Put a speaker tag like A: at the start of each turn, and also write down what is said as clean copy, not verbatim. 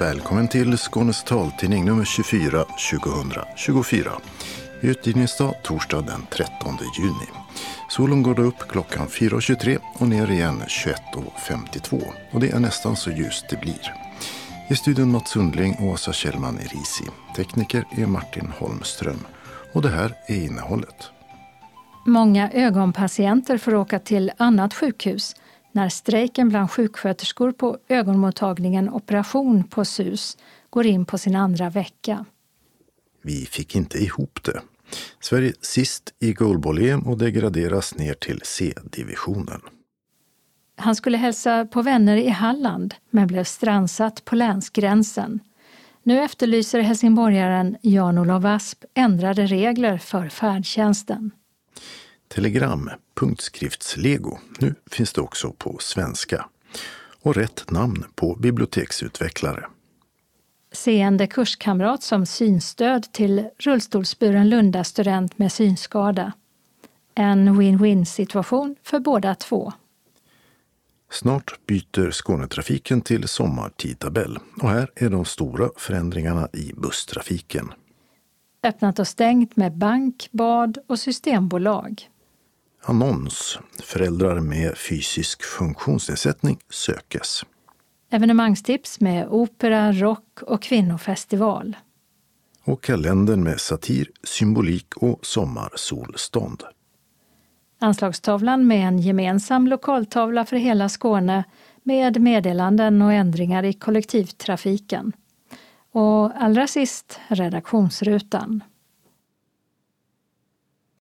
A: Välkommen till Skånes taltidning nummer 24 2024. Utgivningsdag torsdag den 13 juni. Solen går då upp klockan 4.23 och ner igen 21.52. Och det är nästan så ljust det blir. I studion Mats Sundling och Åsa Kjellman Erisi. Tekniker är Martin Holmström. Och det här är innehållet.
B: Många ögonpatienter får åka till annat sjukhus när strejken bland sjuksköterskor på ögonmottagningen Operation på SUS går in på sin andra vecka.
A: Vi fick inte ihop det. Sverige sist i goalball-EM och degraderas ner till C-divisionen.
B: Han skulle hälsa på vänner i Halland men blev strandsatt på länsgränsen. Nu efterlyser helsingborgaren Jan-Olof Asp ändrade regler för färdtjänsten.
A: Telegram, punktskriftslego. Nu finns det också på svenska. Och rätt namn på biblioteksutvecklare.
B: Seende kurskamrat som synstöd till rullstolsburen Lunda-student med synskada. En win-win-situation för båda två.
A: Snart byter Skånetrafiken till sommartidtabell. Och här är de stora förändringarna i busstrafiken.
B: Öppnat och stängt med bank, bad och systembolag.
A: Annons. Föräldrar med fysisk funktionsnedsättning sökes.
B: Evenemangstips med opera, rock och kvinnofestival.
A: Och kalendern med satir, symbolik och sommarsolstånd.
B: Anslagstavlan med en gemensam lokaltavla för hela Skåne med meddelanden och ändringar i kollektivtrafiken. Och allra sist redaktionsrutan.